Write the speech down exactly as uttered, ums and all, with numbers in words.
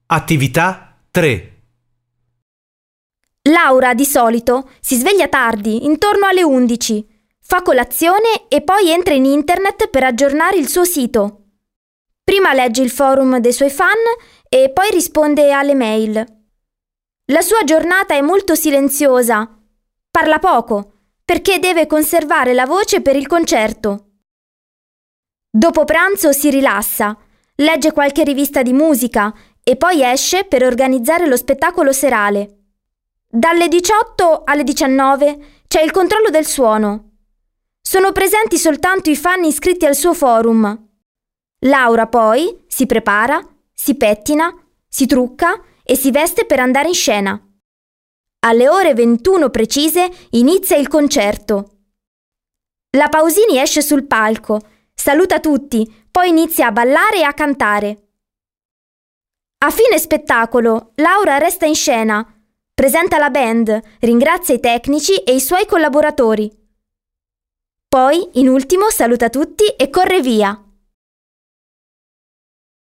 Attività tre. Laura, di solito, si sveglia tardi, intorno alle undici, fa colazione e poi entra in internet per aggiornare il suo sito. Prima legge il forum dei suoi fan e poi risponde alle mail. La sua giornata è molto silenziosa. Parla poco, perché deve conservare la voce per il concerto. Dopo pranzo si rilassa, legge qualche rivista di musica e poi esce per organizzare lo spettacolo serale. Dalle diciotto alle diciannove c'è il controllo del suono. Sono presenti soltanto i fan iscritti al suo forum. Laura poi si prepara, si pettina, si trucca e si veste per andare in scena. Alle ore ventuno precise inizia il concerto. La Pausini esce sul palco, saluta tutti, poi inizia a ballare e a cantare. A fine spettacolo, Laura resta in scena, presenta la band, ringrazia i tecnici e i suoi collaboratori. Poi, in ultimo, saluta tutti e corre via.